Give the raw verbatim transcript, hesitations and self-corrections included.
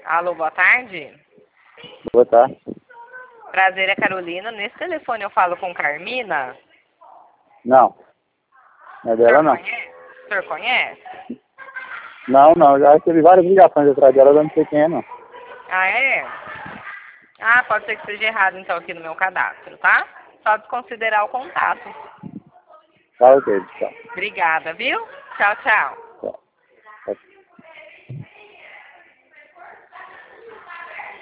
Alô, boa tarde. Boa tarde. Prazer, é Carolina. Nesse telefone eu falo com Carmina? Não. Não é O dela, senhor não. conhece? O senhor conhece? Não, não. Já recebi várias ligações atrás dela, eu não sei quem é, não. Ah, é? Ah, pode ser que esteja errado então aqui no meu cadastro, tá? Só desconsiderar o contato. Tá, ok. Tchau. Obrigada, viu? Tchau, tchau.